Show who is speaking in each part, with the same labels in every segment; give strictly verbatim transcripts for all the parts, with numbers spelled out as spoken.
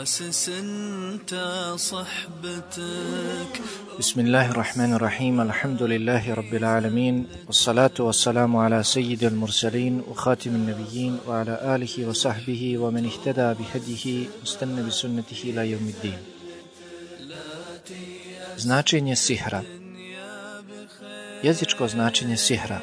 Speaker 1: حاسس انت صحبتك.
Speaker 2: بسم الله الرحمن الرحيم. الحمد لله رب العالمين، والصلاة والسلام على سيد المرسلين وخاتم النبيين وعلى آله وصحبه ومن اهتدى بهديه واستنى بسنته إلى يوم الدين. Značenje sihra. Jezičko značenje sihra.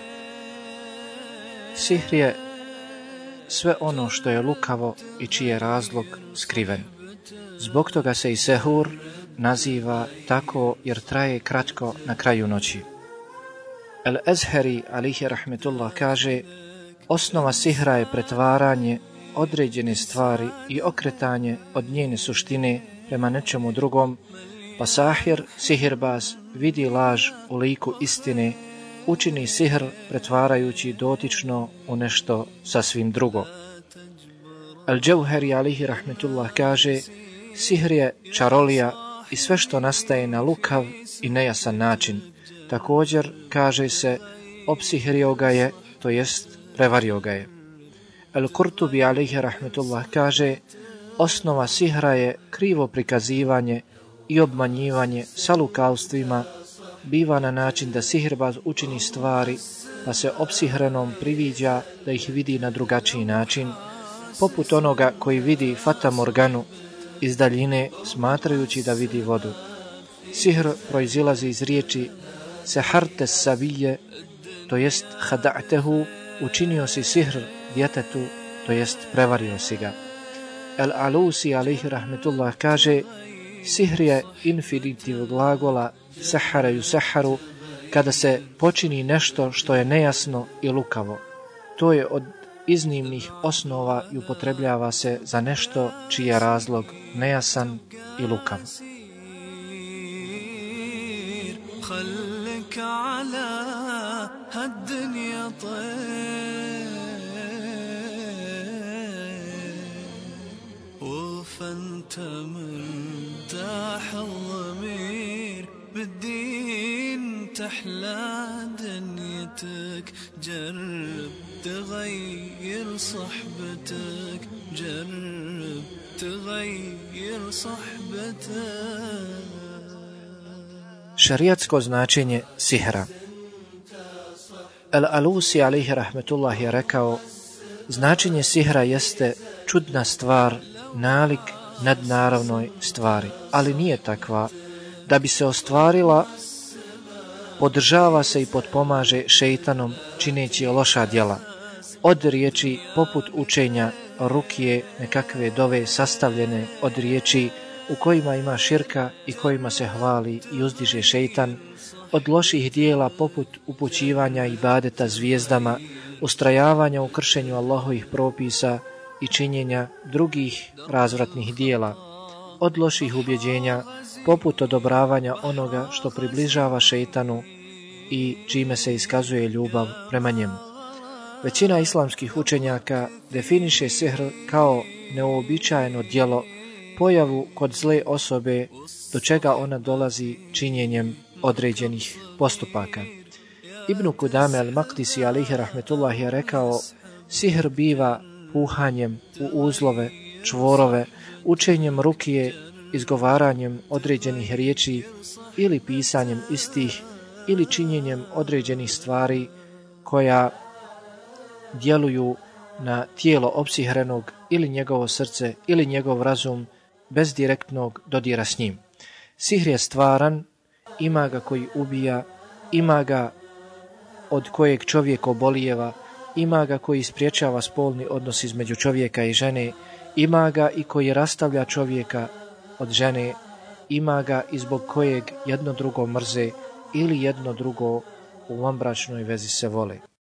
Speaker 2: Sihr je sve ono što je lukavo i čiji je razlog skriven. Zbog toga se i sehur naziva tako jer traje kratko na kraju noći. El-Ezheri alihi rahmetullah kaže: osnova sihra je pretvaranje određene stvari i okretanje od njene suštine prema nečemu drugom, pa sahir, sihirbaz, vidi laž u liku istine, učini sihr pretvarajući dotično u nešto sasvim drugo. Al-Džauheri alihi rahmetullah kaže: sihr je čarolija i sve što nastaje na lukav i nejasan način. Također kaže se: opsihrio ga je, to jest prevario ga je. Al-Kurtubi alihi rahmetullah kaže: osnova sihra je krivo prikazivanje i obmanjivanje sa lukavstvima, biva na način da sihirbaz učini stvari pa se opsihrenom priviđa da ih vidi na drugačiji način, poput onoga koji vidi Fata Morganu iz daljine smatrajući da vidi vodu. Sihr proizilazi iz riječi seharte sabije, to jest hada'tehu, učinio si sihr djetetu, to jest prevario si ga. El-Alusi alihi rahmetullah kaže: sihr je infinitiv glagola sehara yuseharu, kada se počini nešto što je nejasno i lukavo. To je od iznimnih osnova i upotrebljava se za nešto čiji je razlog nejasan i lukav.
Speaker 1: فانت مرتاح الضمير بالدين تحلى دنيتك. جرب تغير صحبتك، جرب تغير صحبتك.
Speaker 2: Šarijatsko značenje sihra. El-Alusi alihi rahmetullah je rekao: značenje sihra jeste čudna stvar, nalik nadnaravnoj stvari, ali nije takva. Da bi se ostvarila, podržava se i potpomaže šeitanom čineći loša djela. Od riječi poput učenja rukije, nekakve dove sastavljene od riječi u kojima ima širka i kojima se hvali i uzdiže šeitan, od loših dijela poput upućivanja ibadeta zvijezdama, ustrajavanja u kršenju Allahovih propisa i činjenja drugih razvratnih dijela, od loših ubjeđenja poput odobravanja onoga što približava šeitanu i čime se iskazuje ljubav prema njemu. Većina islamskih učenjaka definiše sihr kao neuobičajeno djelo, pojavu kod zle osobe do čega ona dolazi činjenjem određenih postupaka. Ibn Kudame al-Maqdisi alihi rahmetullah je rekao: sihr biva puhanjem u uzlove, čvorove, učenjem rukije, izgovaranjem određenih riječi ili pisanjem istih ili činjenjem određenih stvari koja djeluju na tijelo opsihrenog ili njegovo srce ili njegov razum bez direktnog dodira s njim. Sihr je stvaran, ima ga koji ubija, ima ga od kojeg čovjek obolijeva, ima ga koji spriječava spolni odnos između čovjeka i žene, ima ga i koji rastavlja čovjeka od žene, ima ga i zbog kojeg jedno drugo mrze ili jedno drugo u vanbračnoj vezi se vole.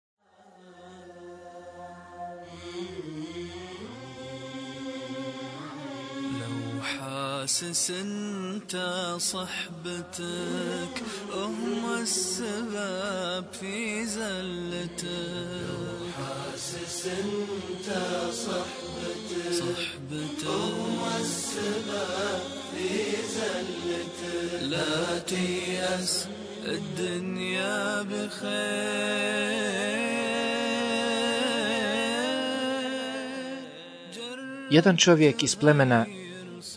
Speaker 1: حاسس انت صحبتك هم السبب في زلتك. حاسس انت صحبتك صحبتك هم السبب في زلتك. لا تيأس الدنيا بخير.
Speaker 2: Jedan čovjek iz plemena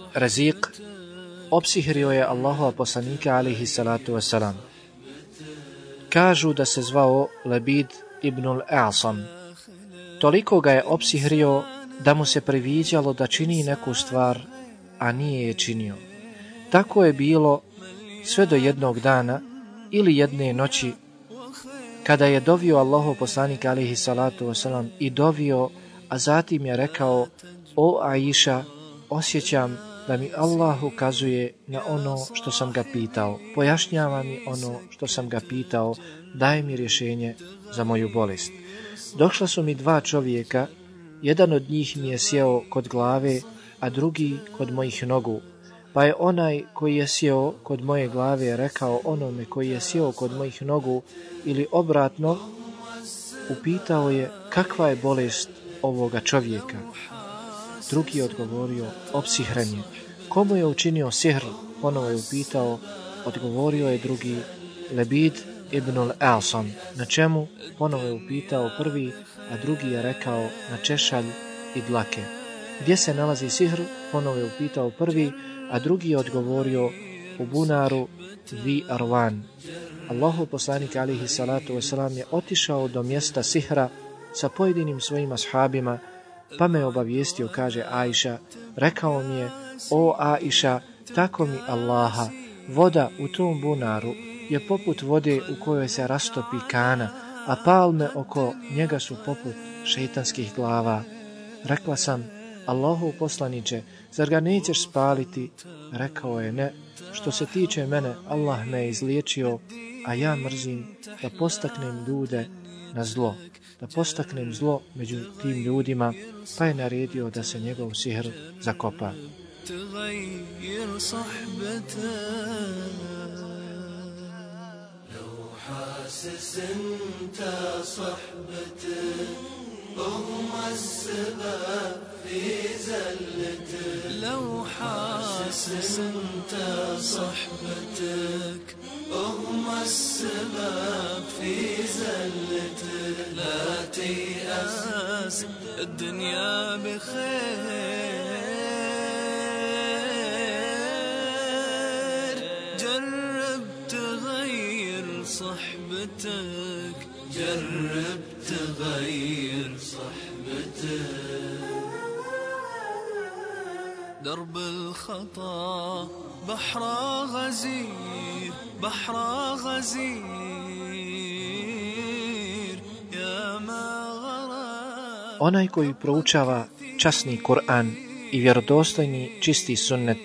Speaker 2: Raziq opsihrio je Allahova poslanika alejhi salatu wasalam. Kažu da se zvao Labid ibnul A'sam. Toliko ga je opsihrio da mu se priviđalo da čini neku stvar, a nije je činio. Tako je bilo sve do jednog dana ili jedne noći kada je dovio Allahov poslanik alejhi salatu wasalam i dovio, a zatim je rekao: o Aisha, osjećam da mi Allah ukazuje na ono što sam ga pitao, pojašnjava mi ono što sam ga pitao, daje mi rješenje za moju bolest. Došla su mi dva čovjeka, jedan od njih mi je sjeo kod glave, a drugi kod mojih nogu. Pa je onaj koji je sjeo kod moje glave rekao onome koji je sjeo kod mojih nogu, ili obratno, upitao je kakva je bolest ovoga čovjeka. Drugi je odgovorio: opsihren je. Komu je učinio sihr? Ponovo je upitao. Odgovorio je drugi: Labid ibnul A'sam. Na čemu? Ponovo je upitao prvi, a drugi je rekao: na češalj i dlake. Gdje se nalazi sihr? Ponovo je upitao prvi, a drugi je odgovorio: u bunaru Vi Arwan. Allahov poslanik alejhi salatu wasalam je otišao do mjesta sihra sa pojedinim svojim ashabima, pa me obavijestio, kaže Aisha, rekao mi je: o Aisha, tako mi Allaha, voda u tom bunaru je poput vode u kojoj se rastopi kana, a palme oko njega su poput šejtanskih glava. Rekla sam: Allahov poslaniče, zar ga nećeš spaliti? Rekao je: ne, što se tiče mene, Allah me je izliječio, a ja mrzim da postaknem ljude na zlo, da postaknem zlo među tim ljudima, pa je naredio da se njegov sihr zakopa.
Speaker 1: هم السبب في زلتك لو حاسس انت صحبتك هم السبب في زلتك لا تيأس الدنيا بخير جرب تغير صحبتك جرب تغير صحبتك درب الخطا بحر غزير بحر غزير يا ما غرق.
Speaker 2: Onaj koji proučava časni Kur'an i vjerodostojni čisti sunnet,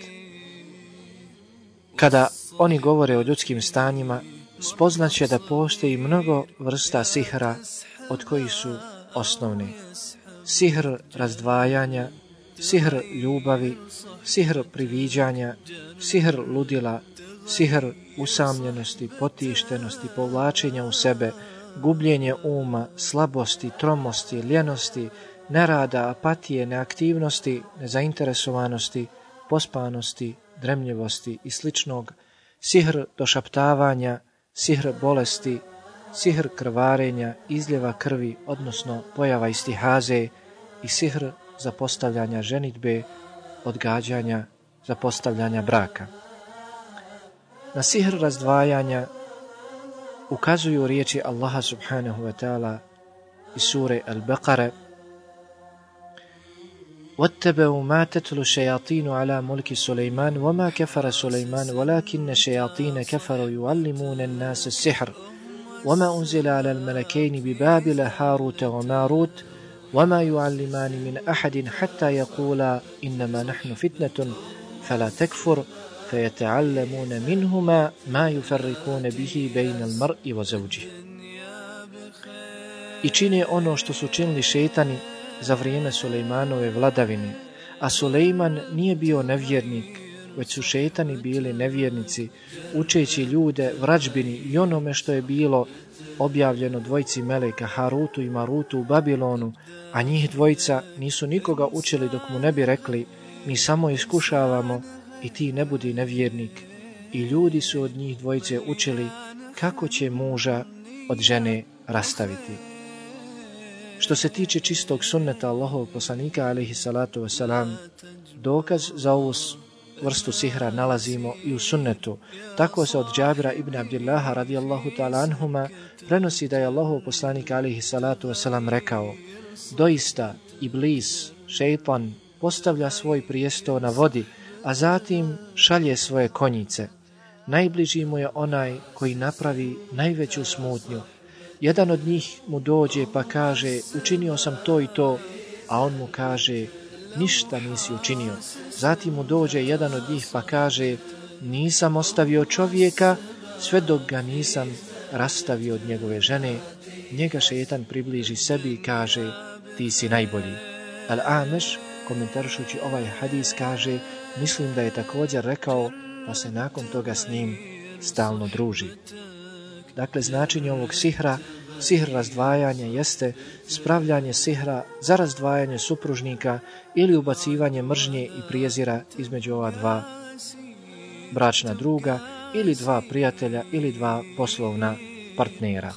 Speaker 2: kada oni govore o ljudskim stanjima, spoznaće da postoji mnogo vrsta sihra, od kojih su osnovne: sihr razdvajanja, sihr ljubavi, sihr priviđanja, sihr ludila, sihr usamljenosti, potištenosti, povlačenja u sebe, gubljenje uma, slabosti, tromosti, ljenosti, nerada, apatije, neaktivnosti, nezainteresovanosti, pospanosti, dremljivosti i sličnog, sihr došaptavanja, sihr bolesti, sihr krvarenja, izljeva krvi, odnosno pojava istihaze, i sihr zapostavljanja ženidbe, odgađanja zapostavljanja braka. Na sihr razdvajanja ukazuju riječi Allaha subhanahu wa ta'ala iz sure Al-Baqara: وَاتَّبَعُوا مَا تَتْلُو الشَّيَاطِينُ عَلَى مُلْكِ سُلَيْمَانَ وَمَا كَفَرَ سُلَيْمَانُ وَلَكِنَّ الشَّيَاطِينَ كَفَرُوا يُعَلِّمُونَ النَّاسَ السِّحْرَ وَمَا أُنزِلَ عَلَى الْمَلَكَيْنِ بِبَابِلَ هَارُوتَ وَمَارُوتَ وَمَا يُعَلِّمَانِ مِنْ أَحَدٍ حَتَّى يَقُولَا إِنَّمَا نَحْنُ فِتْنَةٌ فَلَا تَكْفُرْ فَيَتَعَلَّمُونَ مِنْهُمَا مَا يُفَرِّقُونَ بِهِ بَيْنَ الْمَرْءِ وَزَوْجِهِ. I čine ono što su činili šejtani za vrijeme Sulejmanove vladavine, a Sulejman nije bio nevjernik, već su šejtani bili nevjernici, učeći ljude vražbini i onome što je bilo objavljeno dvojici meleka Harutu i Marutu u Babilonu, a njih dvojica nisu nikoga učili dok mu ne bi rekli: mi samo iskušavamo i ti ne budi nevjernik. I ljudi su od njih dvojice učili kako će muža od žene rastaviti. Što se tiče čistog sunneta Allahovog poslanika alejhi salatu vesselam, dokaz za ovu vrstu sihra nalazimo i u sunnetu. Tako se od Džabira ibn Abdillaha radijallahu ta'ala anhuma prenosi da je Allahov poslanik alihi salatu wasalam rekao: doista Iblis, šeitan, postavlja svoj prijesto na vodi, a zatim šalje svoje konjice. Najbliži mu je onaj koji napravi najveću smutnju. Jedan od njih mu dođe pa kaže: učinio sam to i to, a on mu kaže: ništa nisi učinio. Zatim mu dođe jedan od njih pa kaže: nisam ostavio čovjeka sve dok ga nisam rastavio od njegove žene. Njega šeitan približi sebi i kaže: ti si najbolji. Al-Ameš, komentarišući ovaj hadis, kaže: mislim da je također rekao pa se nakon toga s njim stalno druži. Dakle, značenje ovog sihra, sihr razdvajanja, jeste spravljanje sihra za razdvajanje supružnika ili ubacivanje mržnje i prijezira između ova dva bračna druga ili dva prijatelja ili dva poslovna partnera.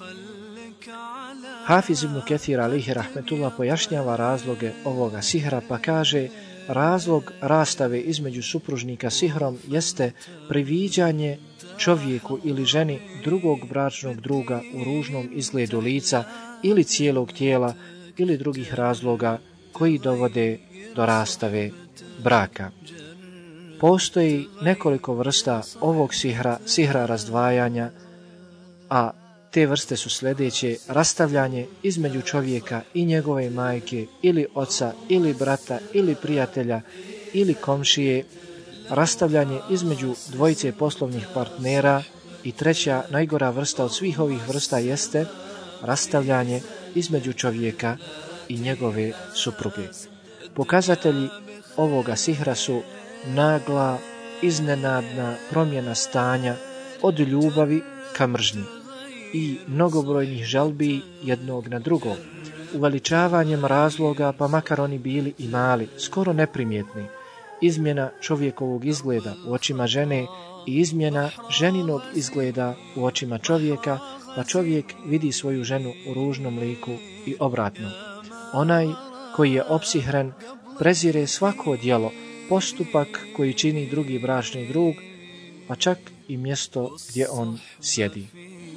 Speaker 2: Hafiz ibn Ketir alihi rahmetullah pojašnjava razloge ovoga sihra pa kaže: razlog rastave između supružnika sihrom jeste priviđanje čovjeku ili ženi drugog bračnog druga u ružnom izgledu lica ili cijelog tijela ili drugih razloga koji dovode do rastave braka. Postoji nekoliko vrsta ovog sihra, sihra razdvajanja, a te vrste su sljedeće: rastavljanje između čovjeka i njegove majke ili oca ili brata ili prijatelja ili komšije, rastavljanje između dvojice poslovnih partnera i treća, najgora vrsta od svih ovih vrsta jeste rastavljanje između čovjeka i njegove supruge. Pokazatelji ovoga sihra su nagla, iznenadna promjena stanja od ljubavi ka mržnji i mnogobrojnih žalbi jednog na drugog, uveličavanjem razloga, pa makar oni bili i mali, skoro neprimjetni, izmjena čovjekovog izgleda u očima žene i izmjena ženinog izgleda u očima čovjeka, pa čovjek vidi svoju ženu u ružnom liku i obratno. Onaj koji je opsihren prezire svako djelo, postupak koji čini drugi bračni drug, pa čak i mjesto gdje on sjedi.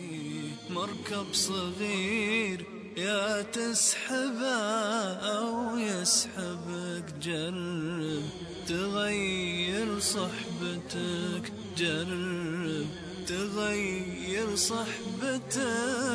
Speaker 1: مركب صغير يا تسحبه أو يسحبك، جرب تغير صحبتك، جرب تغير صحبتك.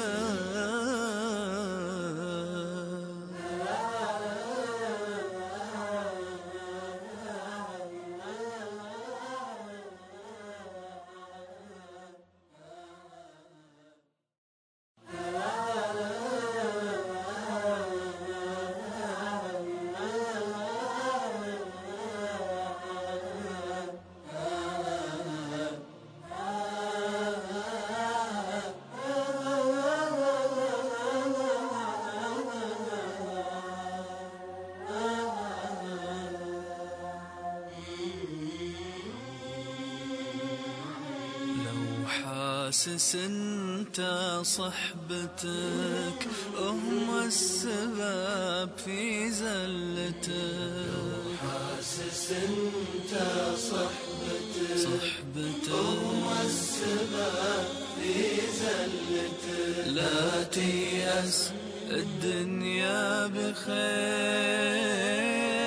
Speaker 1: حاسس انت صحبتك هم السبب في زلتك، حاسس انت صحبتك صحبتك هم السبب في زلتك. لا تيأس الدنيا بخير.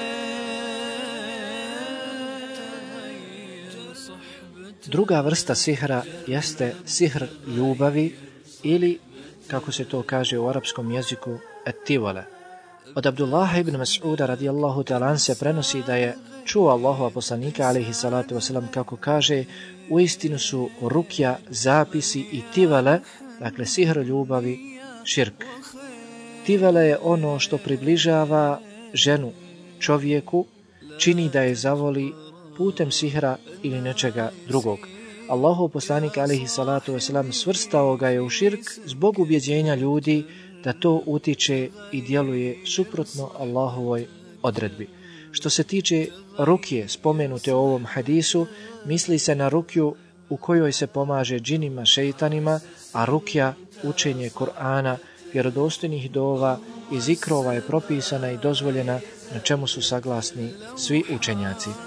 Speaker 2: Druga vrsta sihra jeste sihr ljubavi ili, kako se to kaže u arapskom jeziku, et-tivale. Od Abdullaha ibn Mas'uda radijallahu ta'ala se prenosi da je čuo Allahova poslanika alejhi salatu vesselam kako kaže: uistinu su rukja, zapisi i tivale, dakle sihr ljubavi, širk. Tivale je ono što približava ženu čovjeku, čini da je zavoli putem sihra ili nečega drugog. Allahov poslanik alejhi salatu vesselam svrstao ga je u širk zbog ubjeđenja ljudi da to utiče i djeluje suprotno Allahovoj odredbi. Što se tiče rukje spomenute u ovom hadisu, misli se na rukju u kojoj se pomaže džinima, šeitanima, a rukja, učenje Kur'ana, vjerodostojnih dova i zikrova je propisana i dozvoljena, na čemu su saglasni svi učenjaci.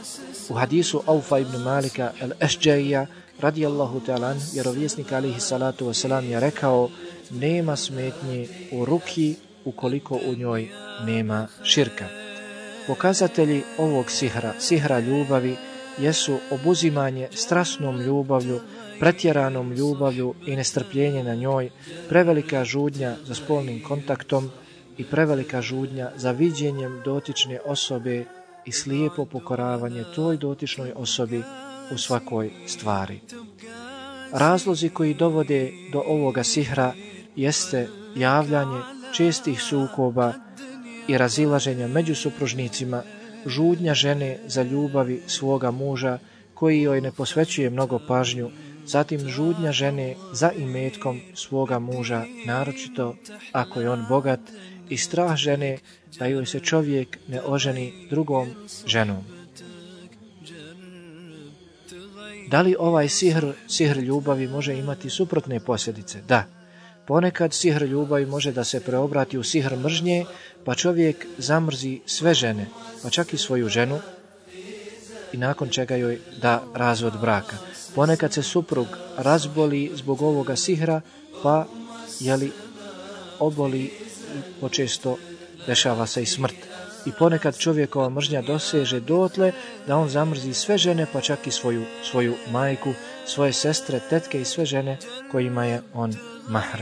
Speaker 2: U hadisu Aufa ibn Malika al-Ešđaija radijallahu ta'ala, vjerovjesnik alihi salatu wasalam je rekao: nema smetnje u ruki ukoliko u njoj nema širka. Pokazatelji ovog sihra, sihra ljubavi, jesu obuzimanje strasnom ljubavlju, pretjeranom ljubavlju i nestrpljenje na njoj, prevelika žudnja za spolnim kontaktom i prevelika žudnja za viđenjem dotične osobe i slijepo pokoravanje toj dotičnoj osobi u svakoj stvari. Razlozi koji dovode do ovoga sihra jeste javljanje čestih sukoba i razilaženja među supružnicima, žudnja žene za ljubavi svoga muža koji joj ne posvećuje mnogo pažnju, zatim žudnja žene za imetkom svoga muža, naročito ako je on bogat, i strah žene da joj se čovjek ne oženi drugom ženom. Da li ovaj sihr, sihr ljubavi može imati suprotne posljedice? Da. Ponekad sihr ljubavi može da se preobrati u sihr mržnje, pa čovjek zamrzi sve žene, pa čak i svoju ženu, i nakon čega joj da razvod braka. Ponekad se suprug razboli zbog ovoga sihra, pa jeli oboli i počesto dešava se i smrt. I ponekad čovjekova mržnja doseže dotle da on zamrzi sve žene, pa čak i svoju, svoju majku, svoje sestre, tetke i sve žene kojima je on mahrem.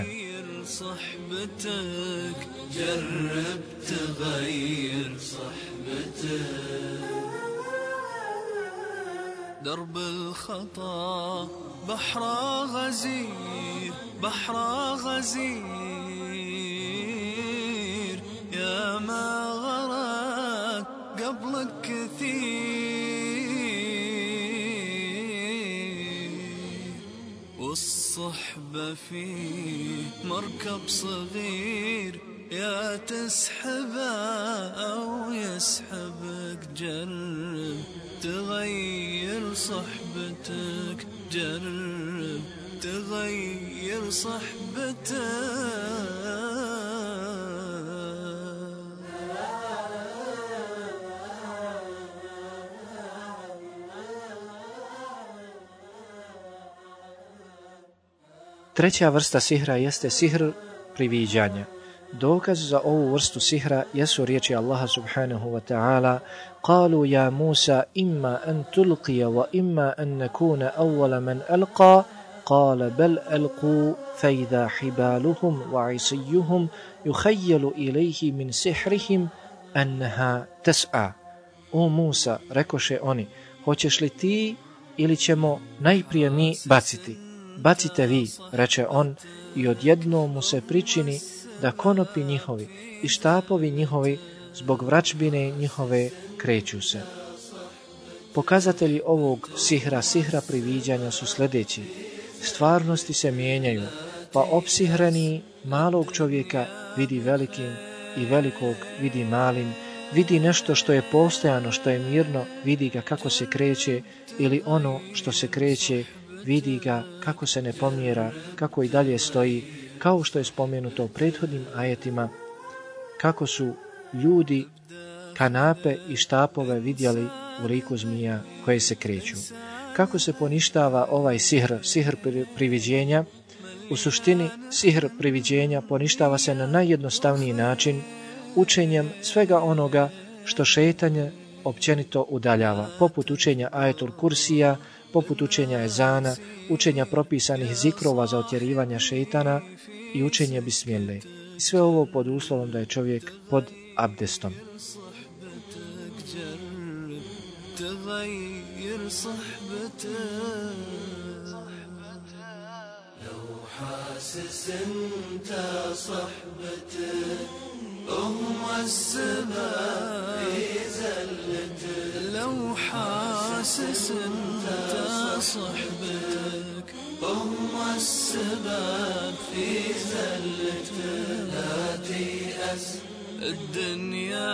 Speaker 1: درب الخطا بحر غزير بحر غزير يا ما غرق قبلك كثير والصحبة فيه مركب صغير يا تسحبه أو يسحبك جرب تغير صحبتك جرب تغير صحبتك.
Speaker 2: Treća vrsta sihra jeste sihr priviđanja. Dokaz za ovu vrstu sihra jesu riječi Allaha subhanahu wa ta'ala: قالوا يا موسى إما أن تلقي وإما أن نكون أول من ألقى قال بل ألقوا فإذا حبالهم وعصيهم يخيل إليه من سحرهم أنها تسعى. O Musa, rekoše oni, hoćeš li ti ili ćemo najprije mi baciti? Bacite vi, reče on, i odjednom mu se pričini da konopi njihovi i štapovi njihovi zbog vračbine njihove kreću se. Pokazatelji ovog sihra, sihra priviđanja su sljedeći. Stvarnosti se mijenjaju, pa opsihreni malog čovjeka vidi velikim i velikog vidi malim, vidi nešto što je postojano, što je mirno, vidi ga kako se kreće, ili ono što se kreće, vidi ga kako se ne pomjera, kako i dalje stoji, kao što je spomenuto u prethodnim ajetima, kako su ljudi kanape i štapove vidjeli u liku zmija koje se kreću. Kako se poništava ovaj sihr, sihr priviđenja? U suštini, sihr priviđenja poništava se na najjednostavniji način, učenjem svega onoga što šejtanje općenito udaljava, poput učenja ajetul kursija, poput učenja ezana, učenja propisanih zikrova za otjerivanje šejtana i učenje bismile. I sve ovo pod uslovom da je čovjek pod abdestom.
Speaker 1: هم السبب في زلتك لو حاسس انت صحبتك هم السبب في زلتك لا تيأس الدنيا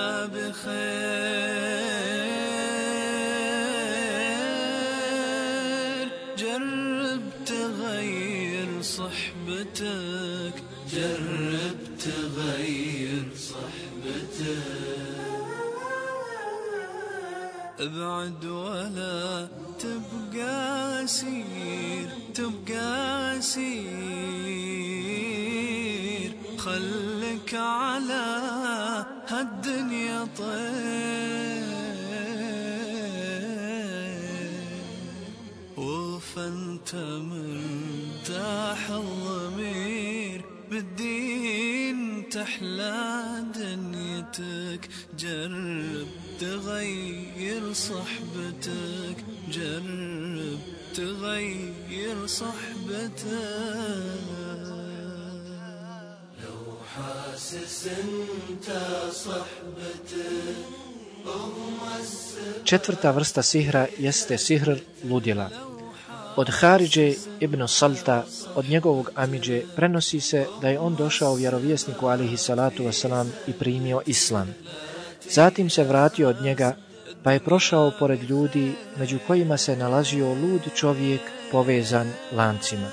Speaker 1: بخير جرب تغير صحبتك جرب تغير صحبتك. ابعد ولا تبقى أسير تبقى أسير خلك على هالدنيا طير وفانت مرتاح الضمير بالدين تحلى دنيتك جرب تغير صحبتك جرب تغير صحبتك لو حاسس انت صحبتك
Speaker 2: Četvrta vrsta sihra jeste sihr ludila. Od Haridže ibn Salta, od njegovog amidže, prenosi se da je on došao vjerovjesniku alihi salatu wasalam i primio islam. Zatim se vratio od njega, pa je prošao pored ljudi među kojima se nalazio lud čovjek povezan lancima.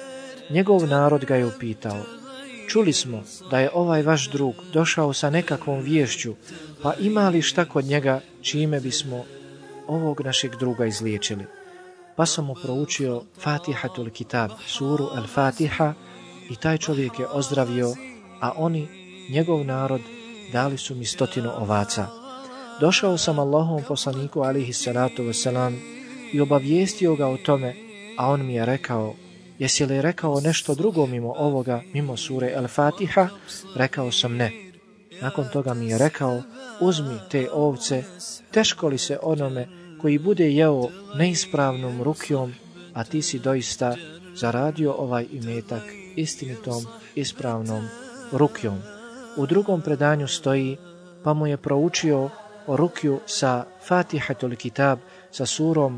Speaker 2: Njegov narod ga je upitao: čuli smo da je ovaj vaš drug došao sa nekakvom viješću, pa ima li šta kod njega čime bismo ovog našeg druga izliječili? Pa sam mu proučio Fatihatul Kitab, suru Al-Fatiha, i taj čovjek je ozdravio, a oni, njegov narod, dali su mi stotinu ovaca. Došao sam Allahovom poslaniku alihi salatu wasalam i obavijestio ga o tome, a on mi je rekao: jesi li rekao nešto drugo mimo ovoga, mimo sure Al-Fatiha? Rekao sam ne. Nakon toga mi je rekao: uzmi te ovce, teško li se onome koji bude jeo neispravnom rukjom, a ti si doista zaradio ovaj imetak istinitom, ispravnom rukjom. U drugom predanju stoji: pa mu je proučio rukju sa Fatihatul Kitab, sa surom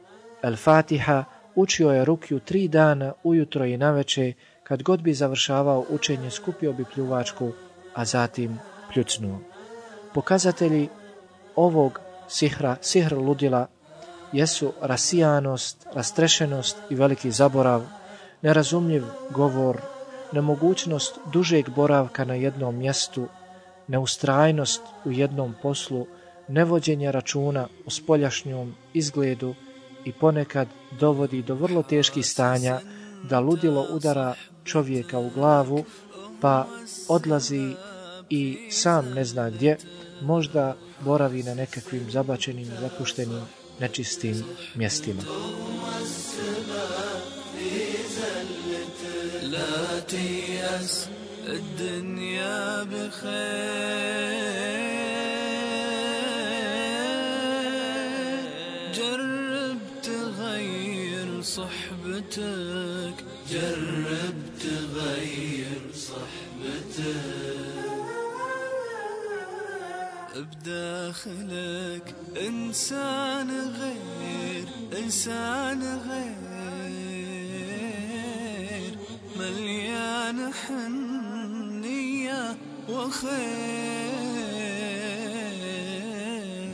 Speaker 2: Al-Fatiha, učio je rukju tri dana, ujutro i naveče, kad god bi završavao učenje skupio bi pljuvačku, a zatim pljucnuo. Pokazatelji ovog sihra, sihr ludila, jesu rasijanost, rastrešenost i veliki zaborav, nerazumljiv govor, nemogućnost dužeg boravka na jednom mjestu, neustrajnost u jednom poslu, nevođenje računa o spoljašnjom izgledu i ponekad dovodi do vrlo teških stanja da ludilo udara čovjeka u glavu, pa odlazi i sam ne zna gdje, možda boravi na nekakvim zabačenim i zapuštenim nečistim mjestima.
Speaker 1: صحبتك جرب تغير صحبتك بداخلك إنسان غير إنسان غير مليان حنية وخير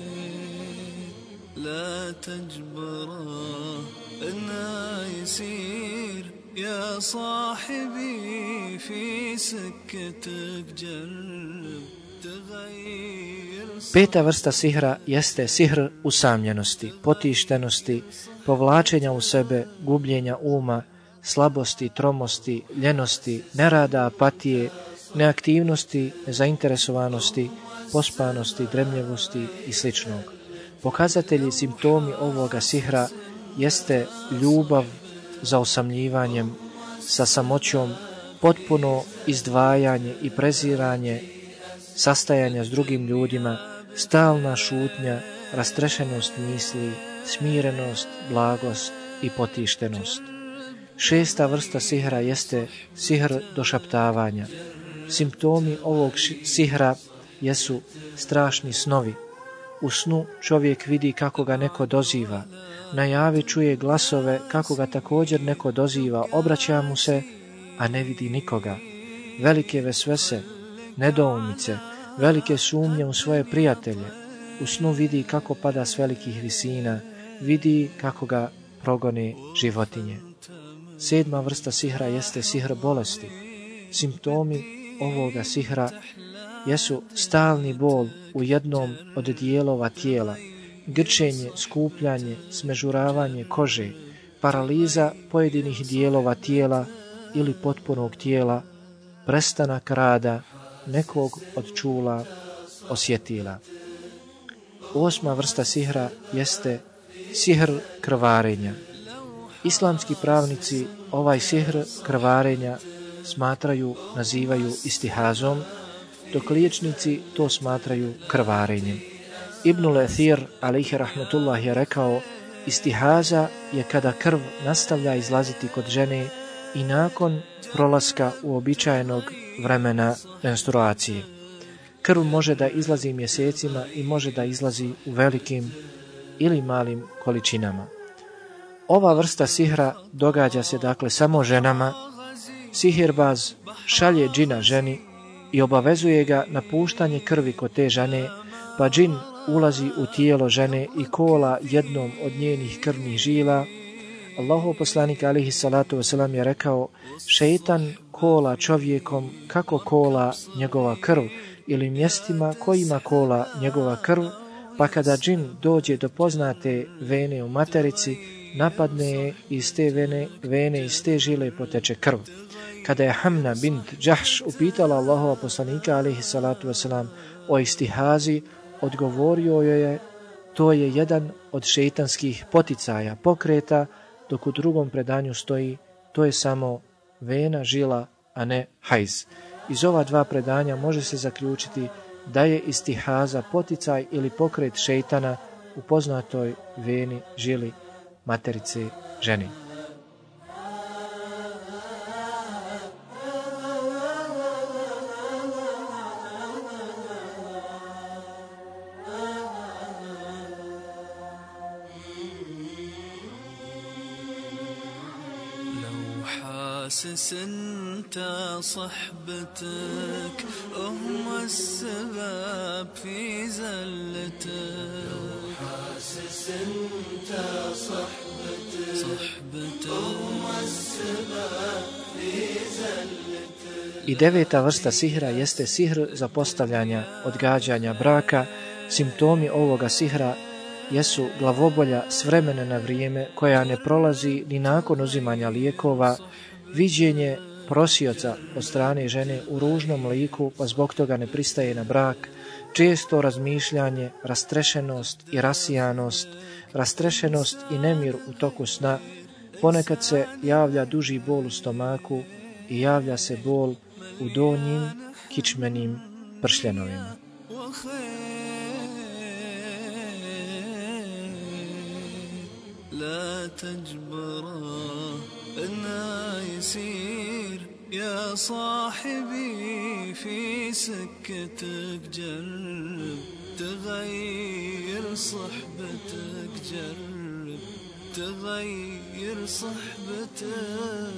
Speaker 1: لا تجبره إنه يسير يا صاحبي في سكتك جرب تغير.
Speaker 2: Peta vrsta sihra jeste sihr usamljenosti, potištenosti, povlačenja u sebe, gubljenja uma, slabosti, tromosti, ljenosti, nerada, apatije, neaktivnosti, nezainteresovanosti, pospanosti, dremljivosti i sl. Pokazatelji, simptomi ovoga sihra jeste ljubav za osamljivanjem, sa samoćom, potpuno izdvajanje i preziranje sastajanja s drugim ljudima, stalna šutnja, rastrešenost misli, smirenost, blagost i potištenost. Šesta vrsta sihra jeste sihr došaptavanja. Simptomi ovog sihra jesu strašni snovi. U snu čovjek vidi kako ga neko doziva, na javi čuje glasove kako ga također neko doziva, obraća mu se, a ne vidi nikoga. Velike vesvese, nedoumice, velike sumnje u svoje prijatelje. U snu vidi kako pada s velikih visina, vidi kako ga progone životinje. Sedma vrsta sihra jeste sihr bolesti. Simptomi ovoga sihra jesu stalni bol u jednom od dijelova tijela grčenje, skupljanje, smežuravanje kože, paraliza pojedinih dijelova tijela ili potpunog tijela, prestanak rada nekog od čula, osjetila. Osma vrsta sihra jeste sihr krvarenja. Islamski pravnici ovaj sihr krvarenja smatraju, nazivaju istihazom, dok liječnici to smatraju krvarenjem. Ibnul Athir, alejhi rahmetullah, je rekao: istihaza je kada krv nastavlja izlaziti kod žene i nakon prolaska uobičajenog vremena menstruacije. Krv može da izlazi mjesecima i može da izlazi u velikim ili malim količinama. Ova vrsta sihra događa se dakle samo ženama. Sihirbaz šalje džina ženi i obavezuje ga na puštanje krvi kod te žene, pa džin ulazi u tijelo žene i kola jednom od njenih krvnih žila. Allahov poslanik alejhi salatu vesselam je rekao: šejtan kola čovjekom kako kola njegova krv ili mjestima kojima kola njegova krv, pa kada džin dođe do poznate vene u materici, napadne je iz te vene, vene iz te žile poteče krv. Kada je Hamna bint Džahš upitala Allahova poslanika alejhi salatu vesselam o istihazi, odgovorio joj je: to je jedan od šejtanskih poticaja, pokreta, dok u drugom predanju stoji: to je samo vena, žila, a ne hajz. Iz ova dva predanja može se zaključiti da je istihaza poticaj ili pokret šejtana u poznatoj veni, žili, materice ženi.
Speaker 1: حاسس انت صحبتك هم السبب في زلتك حاسس انت صحبتك صحبتك هم السبب في زلتك.
Speaker 2: I deveta vrsta sihra jeste sihr zapostavljanja, odgađanja braka. Simptomi ovoga sihra jesu glavobolja s vremena na vrijeme koja ne prolazi ni nakon uzimanja lijekova, viđenje prosioca od strane žene u ružnom liku pa zbog toga ne pristaje na brak, često razmišljanje, rastrešenost i rasijanost, rastrešenost i nemir u toku sna, ponekad se javlja duži bol u stomaku i javlja se bol u donjim kičmenim pršljenovima.
Speaker 1: لا تجبره إنه يسير يا صاحبي في سكتك جرب تغير صحبتك جرب تغير صحبتك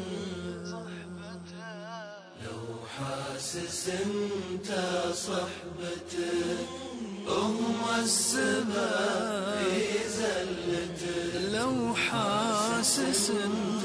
Speaker 1: لو حاسس انت صحبتك هم السبب في زلتك لو حاسس انت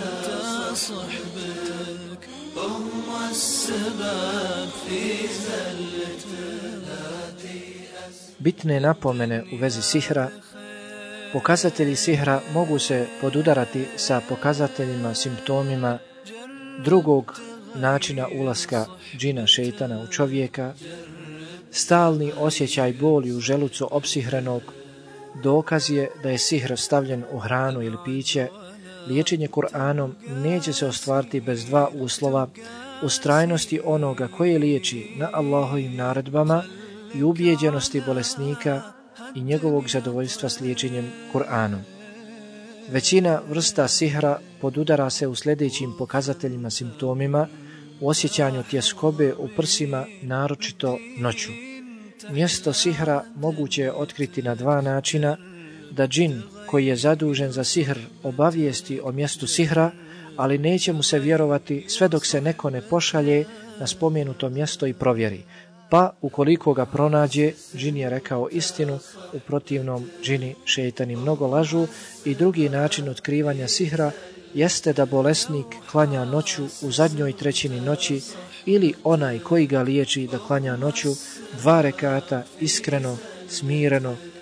Speaker 1: صحبتك هم السبب في زلتك.
Speaker 2: Bitne napomene u vezi sihra. Pokazatelji sihra mogu se podudarati sa pokazateljima, simptomima drugog načina ulaska džina šejtana u čovjeka. Stalni osjećaj boli u želucu opsihrenog dokaz je da je sihr stavljen u hranu ili piće. Liječenje Kur'anom neće se ostvariti bez dva uslova: ustrajnosti onoga koji liječi na Allahovim naredbama i ubijeđenosti bolesnika i njegovog zadovoljstva s liječenjem Kur'anom. Većina vrsta sihra podudara se u sljedećim pokazateljima, simptomima: u osjećanju tjeskobe u prsima, naročito noću. Mjesto sihra moguće je otkriti na dva načina: da džin koji je zadužen za sihr obavijesti o mjestu sihra, ali neće mu se vjerovati sve dok se neko ne pošalje na spomenuto mjesto i provjeri. Pa ukoliko ga pronađe, džin je rekao istinu, u protivnom džini šejtani mnogo lažu. I drugi način otkrivanja sihra jeste da bolesnik klanja noću u zadnjoj trećini noći ili onaj koji ga liječi da klanja noću dva rekata iskreno, smireno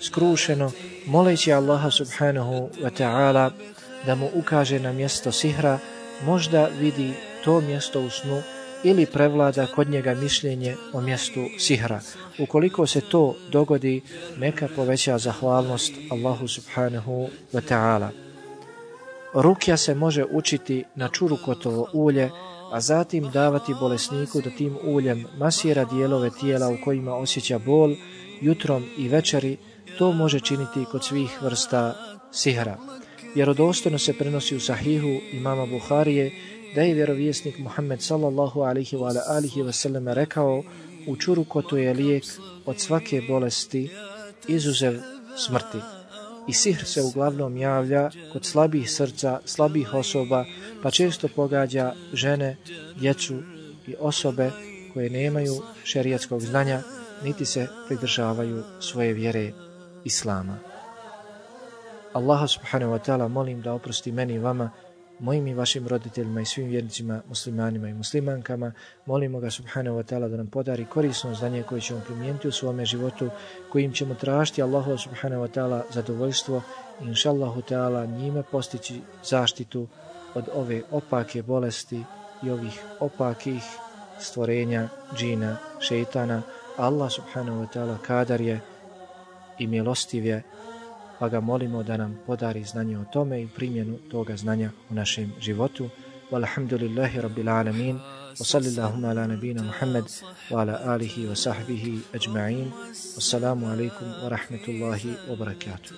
Speaker 2: skrušeno, moleći Allaha subhanahu wa ta'ala da mu ukaže na mjesto sihra, možda vidi to mjesto u snu ili prevlada kod njega mišljenje o mjestu sihra. Ukoliko se to dogodi, neka poveća zahvalnost Allahu subhanahu wa ta'ala. Rukja se može učiti na čurukotovo ulje, a zatim davati bolesniku da tim uljem masira dijelove tijela u kojima osjeća bol, jutrom i večeri. To može činiti kod svih vrsta sihra. Vjerodostojno se prenosi u sahihu imama Buharije da je vjerovjesnik Muhammed sallallahu alaihi wa alihi wa sallam rekao: u čurukotu je lijek od svake bolesti izuzev smrti. I sihr se uglavnom javlja kod slabih srca, slabih osoba, pa često pogađa žene, djecu i osobe koje nemaju šerijatskog znanja niti se pridržavaju svoje vjere Islama. Allaha subhanahu wa ta'ala molim da oprosti meni i vama, mojim i vašim roditeljima i svim vjernicima, muslimanima i muslimankama. Molimo ga subhanahu wa ta'ala da nam podari korisno znanje koje ćemo primijeniti u svome životu, kojim ćemo tražiti Allahu subhanahu wa ta'ala zadovoljstvo i inša Allahu ta'ala njime postići zaštitu od ove opake bolesti i ovih opakih stvorenja, džina, šeitana. Allah subhanahu wa ta'ala kadar je i milostiv je, pa ga molimo da nam podari znanje o tome i primjenu toga znanja u našem životu. Walhamdulillahi rabbil alamin, wa sallallahu ala nabina Muhammad wa ala alihi wa sahbihi ajma'in. Wassalamu alaikum wa rahmatullahi wa barakatuh.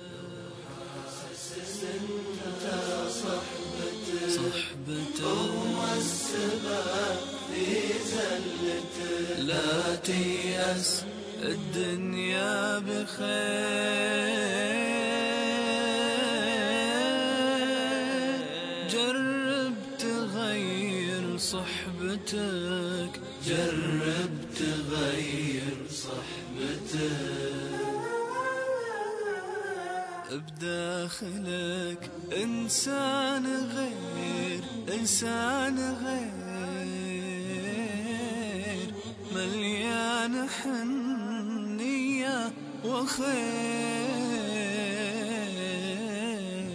Speaker 1: لا تيأس الدنيا بخير، جرب تغير صحبتك، جرب تغير صحبتك. بداخلك إنسان غير، إنسان غير، مليان حنية وخير.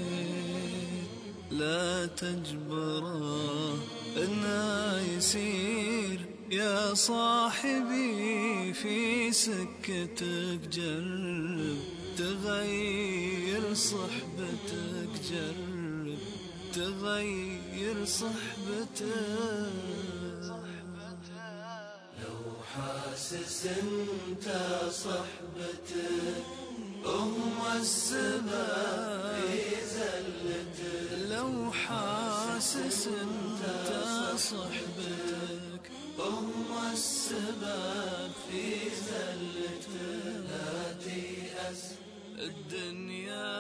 Speaker 1: لا تجبره إنه يسير يا صاحبي في سكتك، جرب تغير صحبتك، جرب تغير صحبتك. لو حاسس انت صحبتك هم السبب في زلتك، لو حاسس انت صحبتك هم السبب في زلتك. لا تيأس الدنيا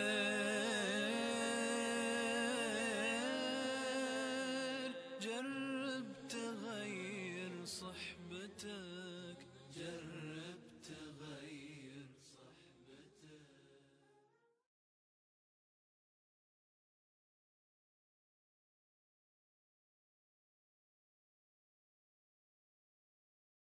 Speaker 1: بخير، جرب